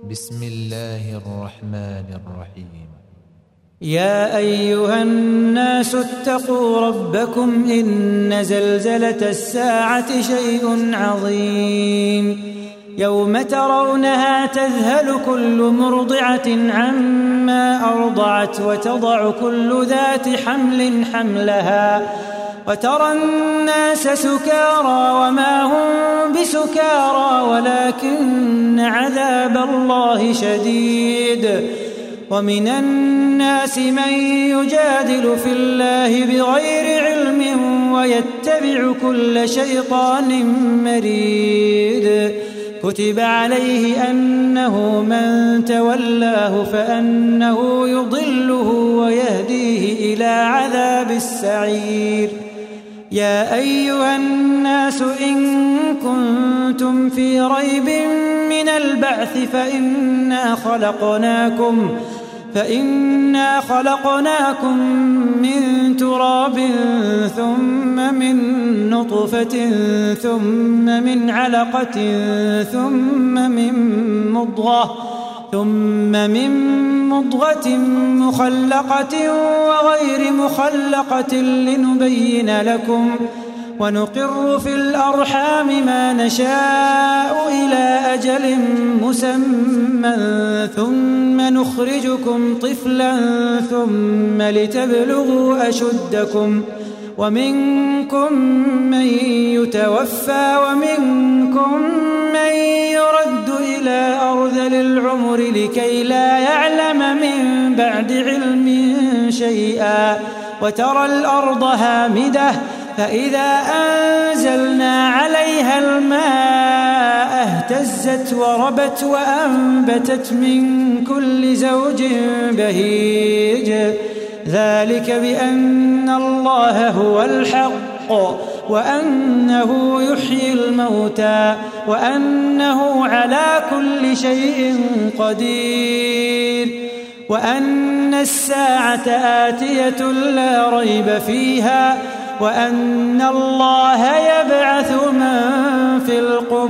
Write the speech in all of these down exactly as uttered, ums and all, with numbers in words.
بسم الله الرحمن الرحيم. يا أيها الناس اتقوا ربكم إن زلزلة الساعة شيء عظيم يوم ترونها تذهل كل مرضعة عما أرضعت وتضع كل ذات حمل حملها وترى الناس سكارى وما هم بسكارى ولكن عذاب الله شديد. ومن الناس من يجادل في الله بغير علم ويتبع كل شيطان مريد. كتب عليه أنه من تولاه فأنه يضله ويهديه إلى عذاب السعير. يا أيها الناس إن كنتم في ريب من البعث فإنا خلقناكم فإنا خلقناكم من تراب ثم من نطفة ثم من علقة ثم من مضغة ثم من مضغة مخلقة وغير مخلقة لنبين لكم ونقر في الأرحام ما نشاء إلى أجل مسمى ثم نخرجكم طفلا ثم لتبلغوا أشدكم ومنكم من يتوفى ومنكم من يرد إلى أرذل العمر لكي لا يعلم من بعد علم شيئا. وترى الأرض هامدة فإذا أنزلنا عليها الماء اهتزت وربت وأنبتت من كل زوج بهيج. ذلك بأن الله هو الحق وأنه يحيي الموتى وأنه على كل شيء قدير وأن الساعة آتية لا ريب فيها وأن الله يبعث من في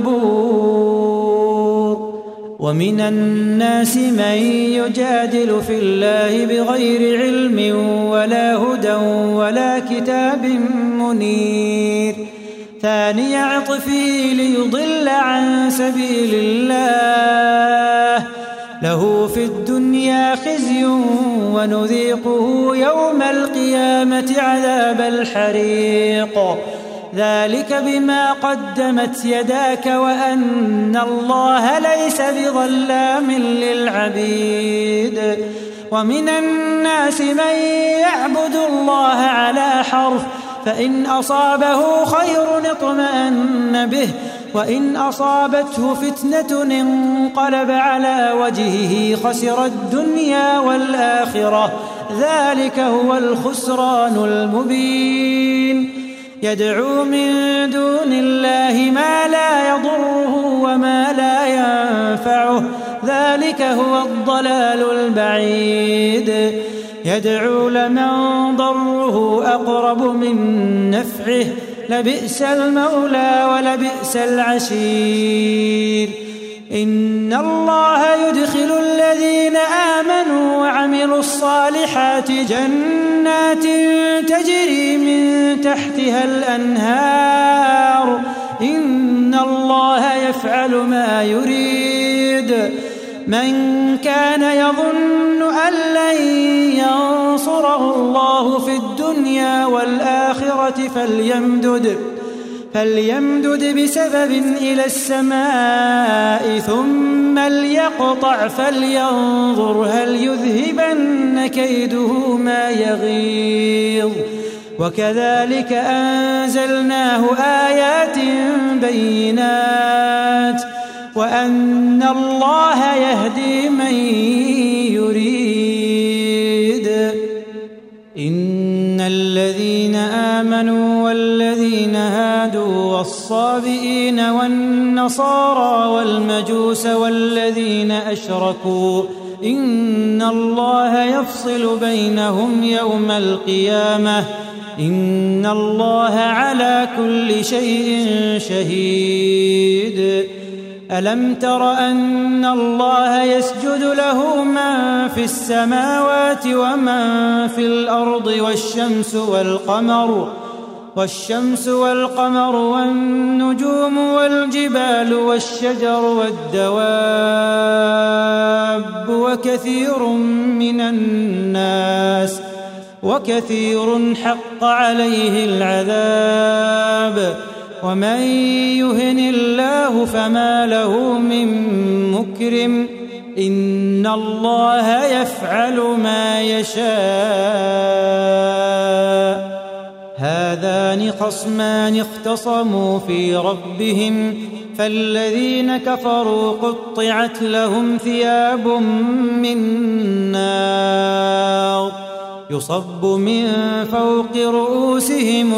القبور. ومن الناس من يجادل في الله بغير علم ولا هدى ولا كتاب منير. ثاني عطفه ليضل عن سبيل الله له في الدنيا خزي ونذيقه يوم القيامة عذاب الحريق. ذلك بما قدمت يداك وأن الله ليس بظلام للعبيد. ومن الناس من يعبد الله على حرف فإن أصابه خير اطمأن به وإن أصابته فتنة انقلب على وجهه خسر الدنيا والآخرة. ذلك هو الخسران المبين. يدعو من دون الله ما لا يضره وما لا ينفعه ذلك هو الضلال البعيد. يدعو لمن ضره أقرب من نفعه لبئس المولى ولبئس العشير. إن الله يدخل الذين آمنوا وعملوا الصالحات جنات تجري من تحتها الأنهار إن الله يفعل ما يريد. من كان يظن أن لن ينصره الله في الدنيا والآخرة فليمدد فليمدد بسبب إلى السماء ثم ليقطع فلينظر هل يذهبن كيده ما يغيظ. وكذلك أنزلناه آيات بينات وأن الله يهدي من يريد. إن الذين آمنوا والذين هادوا والصابئين والنصارى والمجوس والذين أشركوا إن الله يفصل بينهم يوم القيامة إن الله على كل شيء شهيد. ألم تر أن الله يسجد له من في السماوات ومن في الأرض والشمس والقمر والشمس والقمر والنجوم والجبال والشجر والدواب وكثير من الناس وكثير حق عليه العذاب ومن يهن الله فما له من مكرم إن الله يفعل ما يشاء هذان خصمان اختصموا في ربهم فالذين كفروا قطعت لهم ثياب من نار يصب من فوق رؤوسهم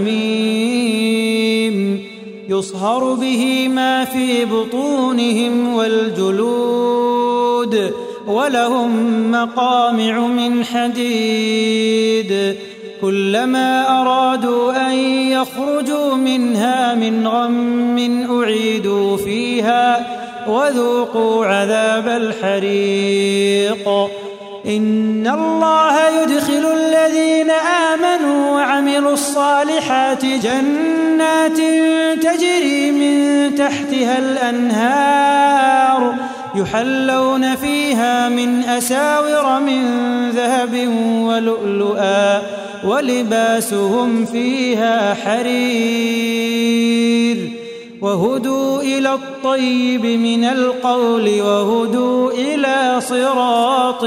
الحميم يصهر به ما في بطونهم والجلود ولهم مقامع من حديد كلما أرادوا أن يخرجوا منها من غم أعيدوا فيها وذوقوا عذاب الحريق إن الله يدخل الذين آمنوا وعملوا الصالحات جنات تجري من تحتها الأنهار يحلون فيها من أساور من ذهب ولؤلؤا ولباسهم فيها حرير وهدوا إلى الطيب من القول وهدوا إلى صراط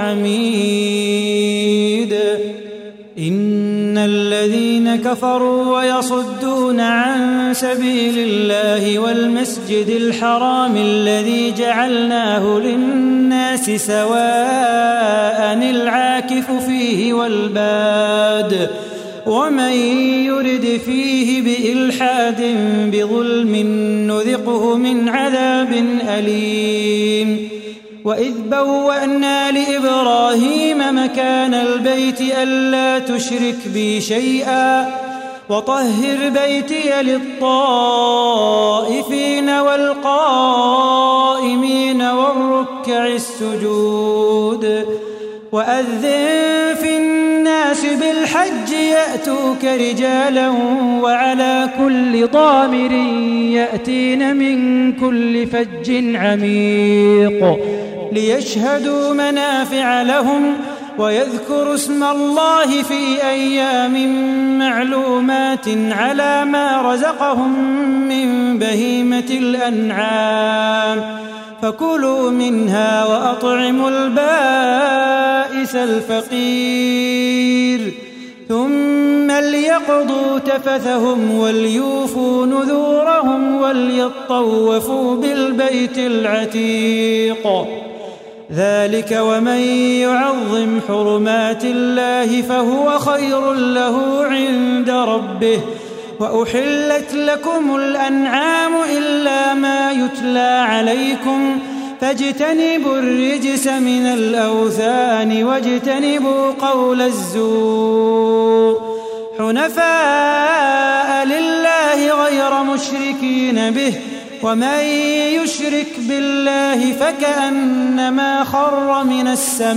الحميد إن الذين كفروا ويصدون عن سبيل الله والمسجد الحرام الذي جعلناه للناس سواء العاكف فيه والباد ومن يرد فيه بإلحاد بظلم نذقه من عذاب أليم وإذ بوأنا لإبراهيم مكان البيت ألا تشرك بي شيئا وطهر بيتي للطائفين والقائمين والركع السجود وأذن في الناس بالحج يأتوك رجالا وعلى كل ضامر يأتين من كل فج عميق ليشهدوا منافع لهم ويذكروا اسم الله في أيام معلومات على ما رزقهم من بهيمة الأنعام فكلوا منها وأطعموا البائس الفقير ثم ليقضوا تفثهم وليوفوا نذورهم وليطوفوا بالبيت العتيق ذلك ومن يعظم حرمات الله فهو خير له عند ربه وأحلت لكم الأنعام إلا ما يتلى عليكم فاجتنبوا الرجس من الأوثان واجتنبوا قول الزور حنفاء لله غير مشركين به ومن يشرك بالله فكأنما خر من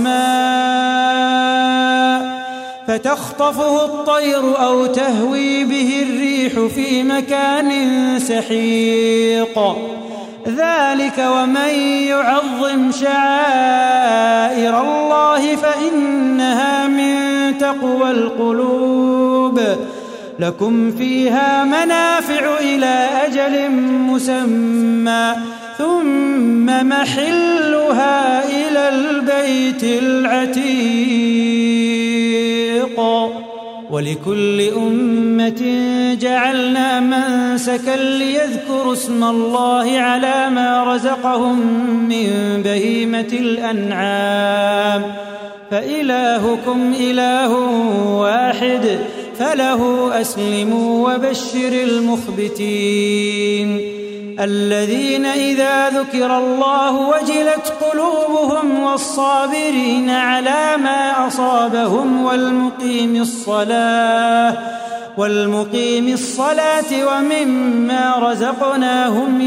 السماء فتخطفه الطير أو تهوي به الريح في مكان سحيق ذلك ومن يعظم شعائر الله فإنها من تقوى القلوب لكم فيها منافع إلى أجل مسمى ثم محلها إلى البيت العتيق ولكل أمة جعلنا منسكا ليذكروا اسم الله على ما رزقهم من بهيمة الأنعام فإلهكم إله واحد فله أسلموا وبشر المخبتين الذين إذا ذكر الله وجلت قلوبهم والصابرين على ما أصابهم والمقيم الصلاة والمقيم الصلاة ومما رزقناهم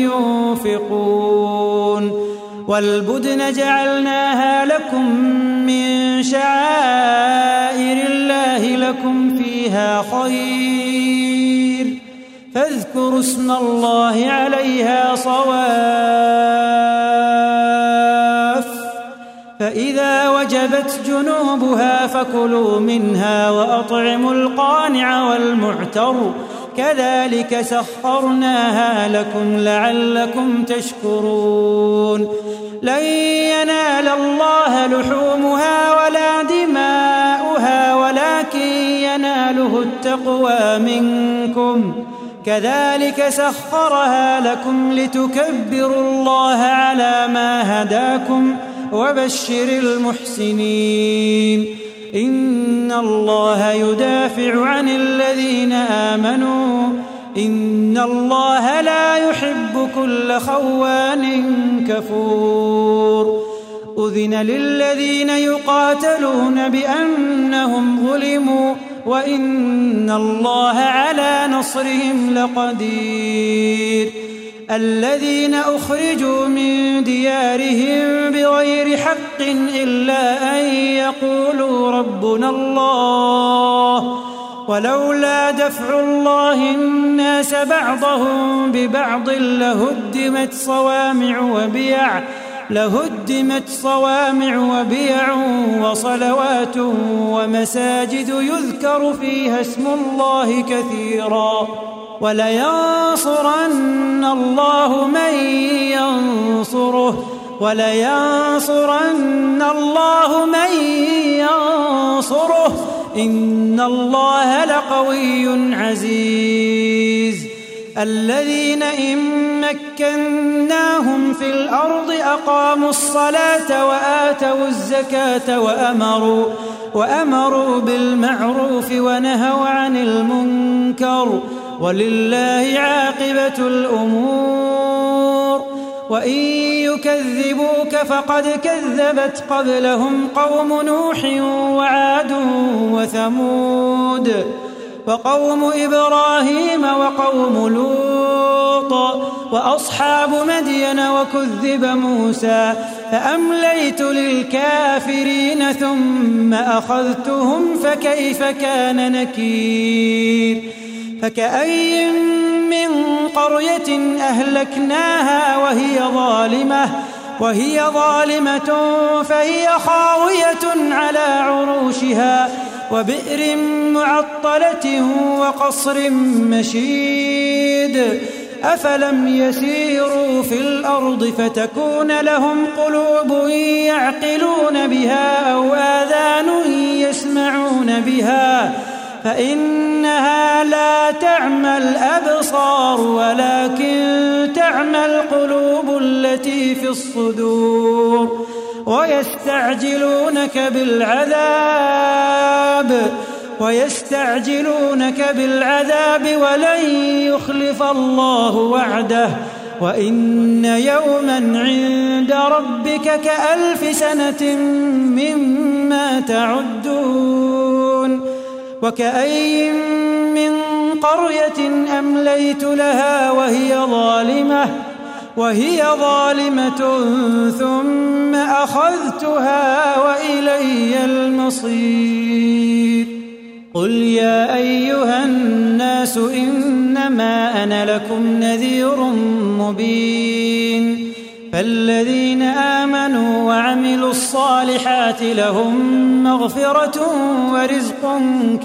ينفقون والبدن جعلناها لكم من شعائر الله لكم فيها خير فاذكروا اسم الله عليها صواف فإذا وجبت جنوبها فكلوا منها وأطعموا القانع والمعتر كذلك سخرناها لكم لعلكم تشكرون لن ينال الله لحومها ولا دماؤها ولكن يناله التقوى منكم كذلك سخرها لكم لتكبروا الله على ما هداكم وبشر المحسنين إن الله يدافع عن الذين آمنوا إن الله لا يحب كل خوان كفور أذن للذين يقاتلون بأنهم ظلموا وإن الله على نصرهم لقدير الذين أخرجوا من ديارهم بغير حق إلا أن يقولوا ربنا الله ولولا دفع الله الناس بعضهم ببعض لهدمت صوامع وبيع لهدمت صوامع وبيع وصلوات ومساجد يذكر فيها اسم الله كثيرا ولينصرن الله من ينصره ولينصرن الله من ينصره إن الله لقوي عزيز الذين إن مكناهم في الأرض أقاموا الصلاة وآتوا الزكاة وأمروا وأمروا بالمعروف ونهوا عن المنكر ولله عاقبة الأمور وإن يكذبوك فقد كذبت قبلهم قوم نوح وعاد وثمود وقوم إبراهيم وقوم لوط وأصحاب مدين وكذب موسى فأمليت للكافرين ثم أخذتهم فكيف كان نكير فكأي من قرية أهلكناها وهي ظالمة وهي ظالمة فهي خاوية على عروشها وبئر معطلة وقصر مشيد أفلم يسيروا في الأرض فتكون لهم قلوب يعقلون بها أو آذان يسمعون بها فإنها لا تعمى الأبصار ولكن تعمى القلوب التي في الصدور ويستعجلونك بالعذاب ويستعجلونك بالعذاب ولن يخلف الله وعده وإن يوما عند ربك كألف سنة مما تعدون وكأي من قرية أمليت لها وهي ظالمة وهي ظالمة ثم أخذتها وإلي المصير قل يا أيها الناس إنما أنا لكم نذير مبين فالذين آمنوا وعملوا الصالحات لهم مغفرة ورزق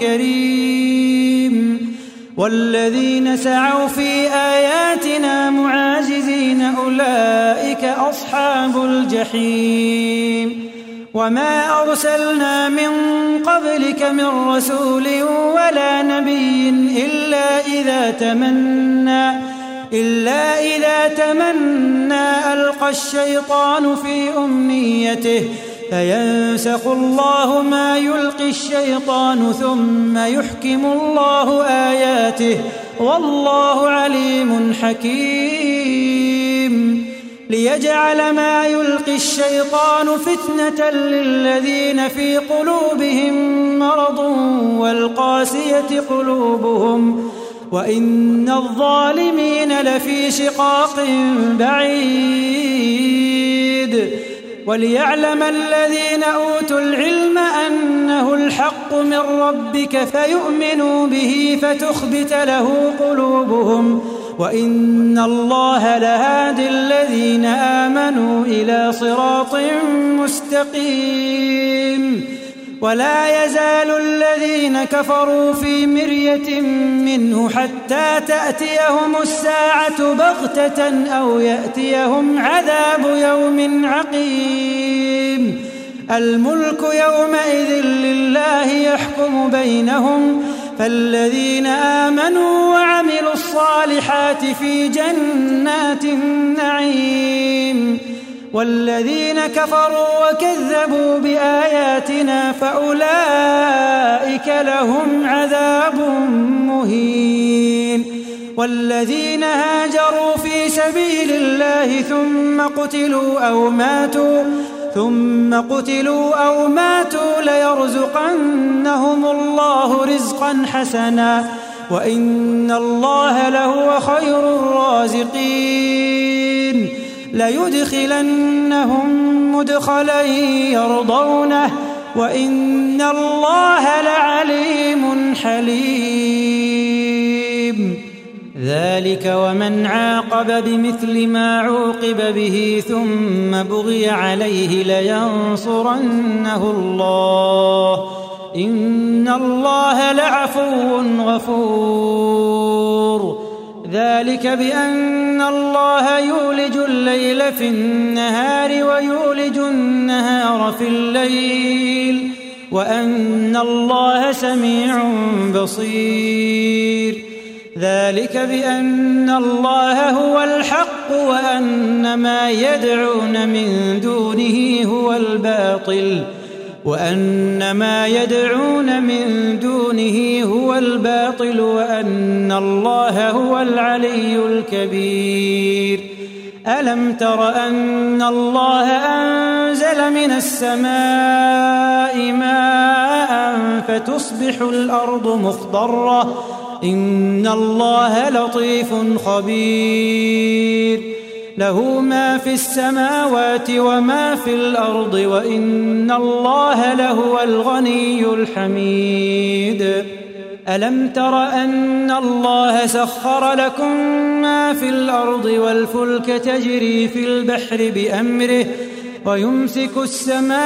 كريم والذين سعوا في آياتنا معاجزين أولئك أصحاب الجحيم وما أرسلنا من قبلك من رسول ولا نبي إلا إذا تمنى إلا إذا تمنى ألقى الشيطان في أمنيته فينسخ الله ما يلقي الشيطان ثم يحكم الله آياته والله عليم حكيم ليجعل ما يلقي الشيطان فتنة للذين في قلوبهم مرض والقاسية قلوبهم وإن الظالمين لفي شقاق بعيد. وليعلم الذين أوتوا العلم أنه الحق من ربك فيؤمنوا به فتخبت له قلوبهم وإن الله لهادي الذين آمنوا إلى صراط مستقيم. ولا يزال الذين كفروا في مرية منه حتى تأتيهم الساعة بغتة أو يأتيهم عذاب يوم عقيم. الملك يومئذ لله يحكم بينهم فالذين آمنوا وعملوا الصالحات في جنات النعيم والذين كفروا وكذبوا بآياتنا فأولئك لهم عذاب مهين. والذين هاجروا في سبيل الله ثم قتلوا أو ماتوا ثم قتلوا أو ماتوا ليرزقنهم الله رزقا حسنا وإن الله لهو خير الرازقين. ليدخلنهم مدخلا يرضونه وإن الله لعليم حليم. ذلك ومن عاقب بمثل ما عوقب به ثم بغي عليه لينصرنه الله إن الله لعفو غفور. ذلك بأن الله يولج الليل في النهار ويولج النهار في الليل وأن الله سميع بصير. ذلك بأن الله هو الحق وأن ما يدعون من دونه هو الباطل وأن ما يدعون من دونه هو الباطل وأن الله هو العلي الكبير. ألم تر أن الله أنزل من السماء ماء فتصبح الأرض مخضرة إن الله لطيف خبير. له ما في السماوات وما في الأرض وإن الله لهو الغني الحميد. ألم تر أن الله سخر لكم ما في الأرض والفلك تجري في البحر بأمره ويمسك السماء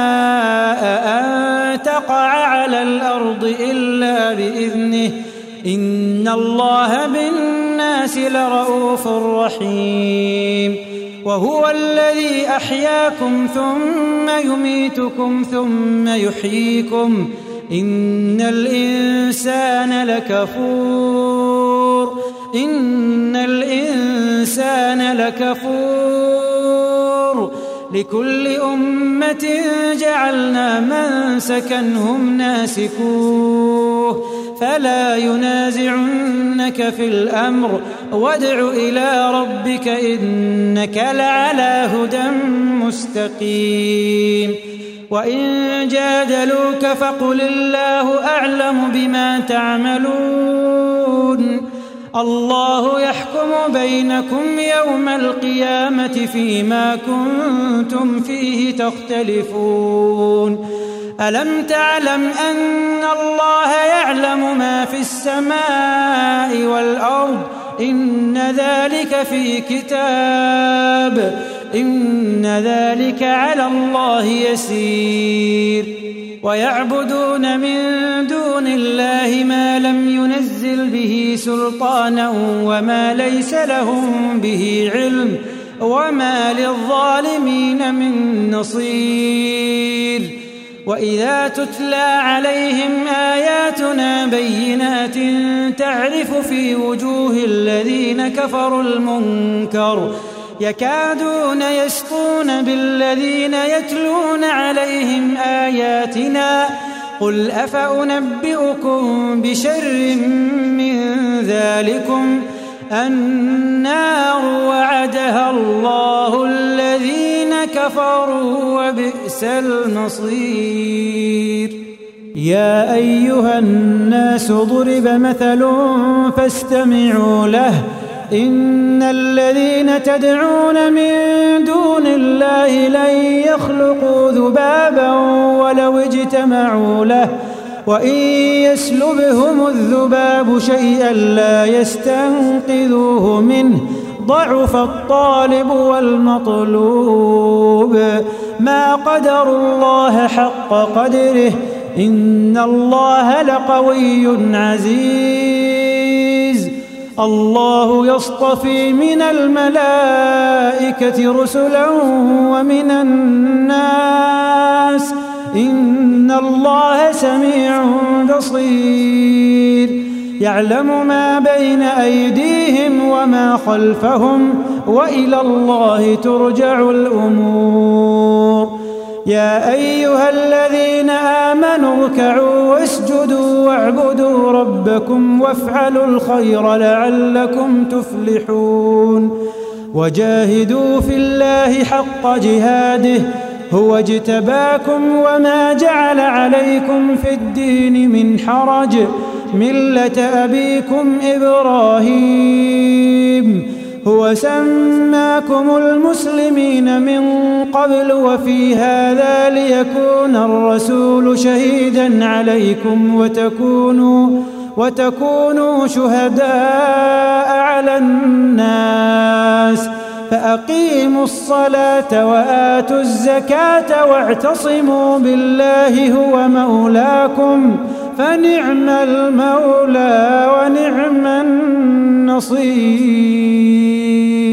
أن تقع على الأرض إلا بإذنه إن الله بالناس لرؤوف رحيم. وهو الذي أحياكم ثم يميتكم ثم يحييكم إن الإنسان لكفور إن الإنسان لكفور. لكل أمة جعلنا منسكا هم ناسكوه فلا ينازعنك في الأمر وادع إلى ربك إنك لعلى هدى مستقيم. وإن جادلوك فقل الله أعلم بما تعملون الله يحكم بينكم يوم القيامة فيما كنتم فيه تختلفون. ألم تعلم أن الله يعلم ما في السماء والأرض إن ذلك في كتاب إن ذلك على الله يسير. ويعبدون من دون الله ما لم ينزل به سلطانا وما ليس لهم به علم وما للظالمين من نصير. وإذا تتلى عليهم آياتنا بينات تعرف في وجوه الذين كفروا المنكر يكادون يسطون بالذين يتلون عليهم آياتنا قل أفأنبئكم بشر من ذلكم النار وعدها الله الذين كفروا وبئس المصير. يا أيها الناس ضرب مثل فاستمعوا له إن الذين تدعون من دون الله لن يخلقوا ذبابا ولو اجتمعوا له وإن يسلبهم الذباب شيئا لا يستنقذوه منه ضعف الطالب والمطلوب ما قدروا الله حق قدره إن الله لقوي عزيز. الله يصطفي من الملائكة رسلا ومن الناس إن الله سميع بصير. يعلم ما بين أيديهم وما خلفهم وإلى الله ترجع الأمور. يا أيها الذين آمنوا اركعوا واسجدوا واعبدوا ربكم وافعلوا الخير لعلكم تفلحون. وجاهدوا في الله حق جهاده هو اجتباكم وما جعل عليكم في الدين من حرج ملة أبيكم إبراهيم هو سماكم المسلمين من قبل وفي هذا ليكون الرسول شهيدا عليكم وتكونوا وتكونوا شهداء على الناس فأقيموا الصلاة وآتوا الزكاة واعتصموا بالله هو مولاكم فنعم المولى ونعم النصير.